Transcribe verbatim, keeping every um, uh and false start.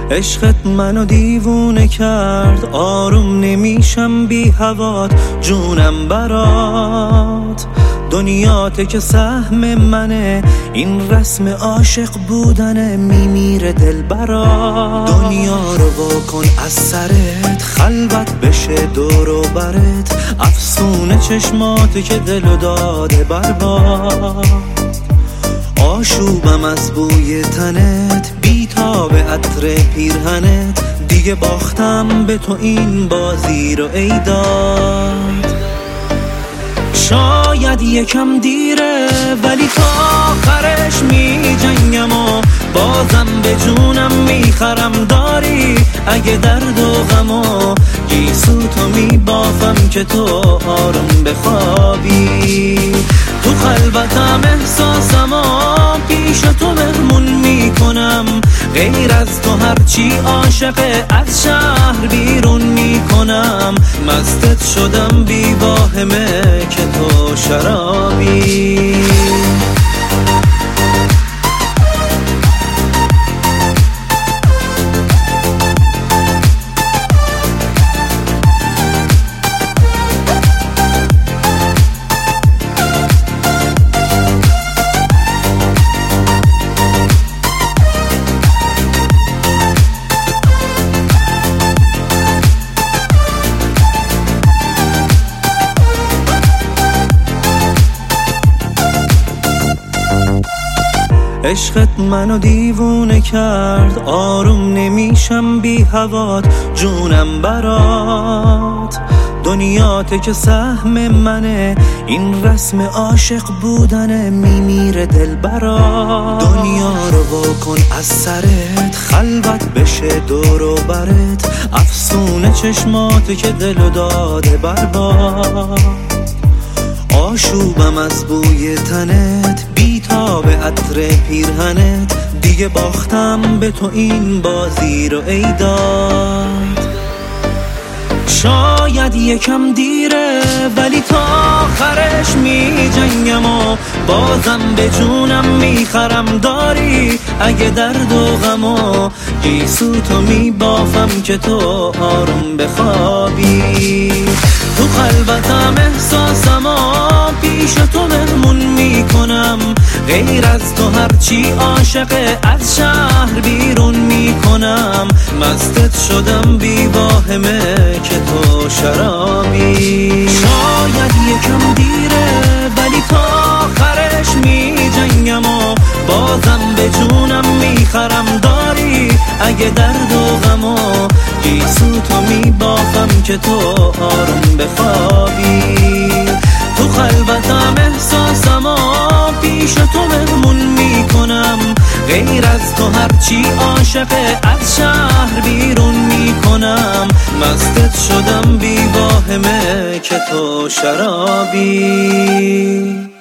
عشقت منو دیوونه کرد، آروم نمیشم بی هوات، جونم برات. دنیاته که سهم منه، این رسم عاشق بودنه، میمیره دل برات. دنیا رو واکن از سرت، خلوت بشه دور و برت، افسونه چشماته که دلو داده برباد. آشوبم از بوی تنت، بیتاب عطر پیرهنت، دیگه باختم به تو این بازی رو ای داد. شاید یکم دیره ولی تا آخرش می جنگم و بازم به جونم میخرم. داری اگه درد و غم و گیسو تو می بافم که تو آروم بخوابی. تو خلوتم احساسم و پیش تو مهمون میکنم، غیر از تو هرچی عاشقه از شهر بیرون میکنم. مستت شدم بی واهمه که تو شرابی. عشقت منو دیوونه کرد، آروم نمیشم بی هوات، جونم برات. دنیاته که سهم منه، این رسم عاشق بودنه، میمیره دل برات. دنیا رو واکن از سرت، خلوت بشه دور و برت، افسونه چشماته که دلو داده برباد. آشوبم از بوی تنت، بیتاب عطر پیرهنت، دیگه باختم به تو این بازی رو ای داد. شاید یکم دیره ولی تا آخرش می جنگم و بازم به جونم میخرم. داری اگه درد و غم و گیسو تو می بافم که تو آروم بخوابی. تو خلوتم احساسم و پیش تو مهمون میکنم، غیر از تو هرچی عاشقه از شهر بیرون میکنم. مستت شدم بی واهمه که تو شرابی. شاید یکم دیره ولی تا آخرش می جنگم و بازم به جونم میخرم. داری اگه درد و غم و گیسو تو می بافم که تو آروم بخوابی. تو خلوتم احساسم و پیش تو مهمون میکنم، غیر از تو هرچی عاشقه از شهر بیرون میکنم. مستت شدم بی واهمه که تو شرابی.